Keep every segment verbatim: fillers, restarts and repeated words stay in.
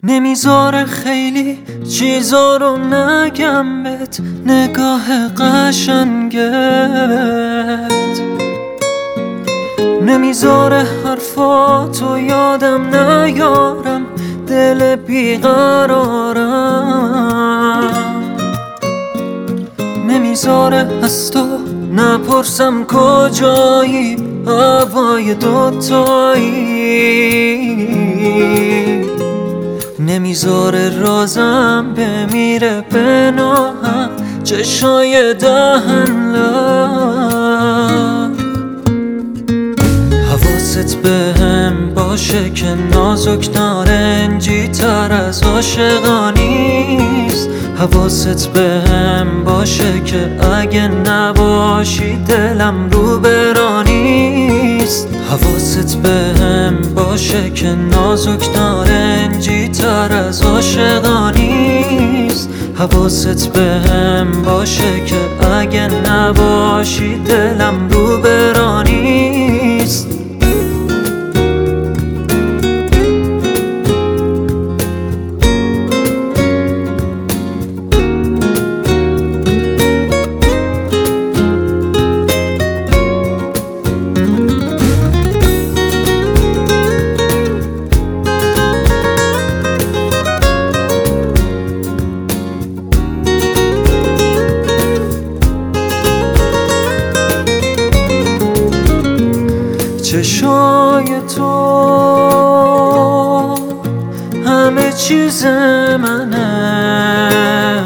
نمیذاره خیلی چیزا رو نگم بهت، نگاه قشنگت نمیذاره حرفاتو یادم نیارم، دل بیقرارم نمیذاره از تو نپرسم کجایی، هوای دوتایی نمیذاره رازم بمیره پناهم، چشای دهن لب حواست بهم باشه که نازک نارنجی تر از عاشقانیست. حواست بهم باشه که اگه نباشی دلم رو برانیست. حواست بهم باشه که نازک نارنجی تر از عاشقانیست. حواست بهم باشه که اگه نباشی دلم رو برانیست. چشای تو همه چیز منه،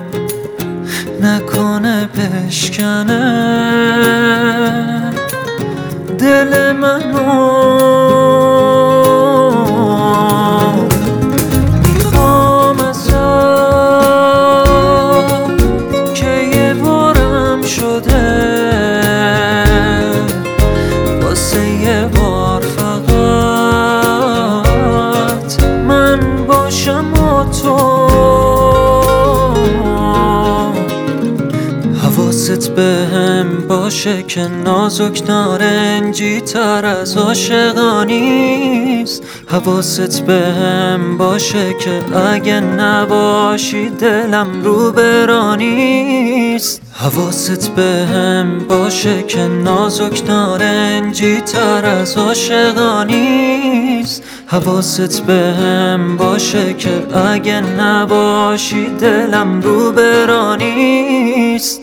نکنه بشکنه دل منو. میخوام ازت که یه بارم شده، واسه یه بار فقط من باشم و تو. حواست بهم باشه که نازک نارنجی تر از عاشقانیست. حواست بهم باشه که اگه نباشی دلم رو برانیست. حواست بهم باشه که نازک نارنجی تر از عاشقانیست. حواست بهم باشه که اگه نباشی دلم رو برانیست.